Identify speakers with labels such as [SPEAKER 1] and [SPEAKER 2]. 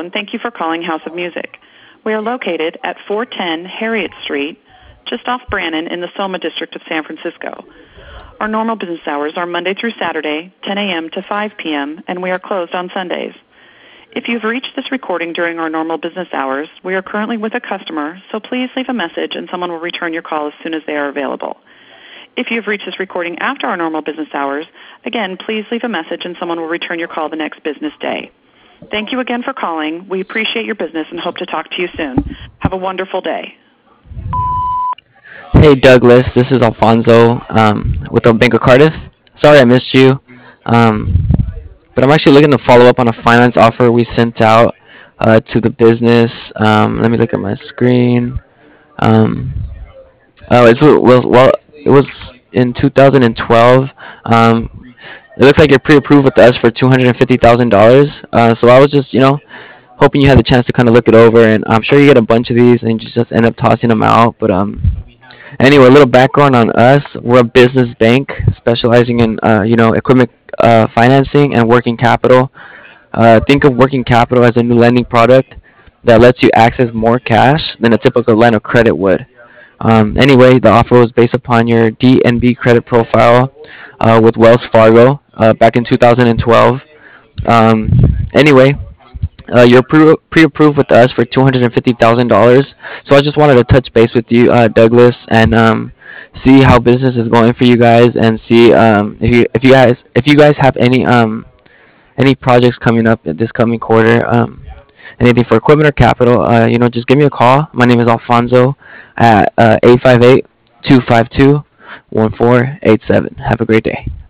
[SPEAKER 1] and thank you for calling House of Music. We are located at 410 Harriet Street, just off Brannan in the Soma District of San Francisco. Our normal business hours are Monday through Saturday, 10 a.m. to 5 p.m., and we are closed on Sundays. If you've reached this recording during our normal business hours, we are currently with a customer, so please leave a message and someone will return your call as soon as they are available. If you've reached this recording after our normal business hours, again, please leave a message and someone will return your call the next business day. Thank you again for calling. We appreciate your business and hope to talk to you soon. Have a wonderful day.
[SPEAKER 2] Hey Douglas, this is Alfonso with the Bank of Cardiff. Sorry I missed you, um, but I'm actually looking to follow up on a finance offer we sent out to the business. Let me look at my screen. Um, it was in 2012. It looks like you're pre-approved with us for $250,000. So I was just, hoping you had the chance to kind of look it over, and I'm sure you get a bunch of these and you just end up tossing them out. But anyway, a little background on us. We're a business bank specializing in, equipment financing and working capital. Think of working capital as a new lending product that lets you access more cash than a typical line of credit would. Anyway, the offer was based upon your DNB credit profile with Wells Fargo back in 2012. Um, anyway, you're pre-approved with us for $250,000. So I just wanted to touch base with you, Douglas, and see how business is going for you guys, and see if you guys have any projects coming up this coming quarter. Anything for equipment or capital, just give me a call. My name is Alfonso at 858 252 1487. Have a great day.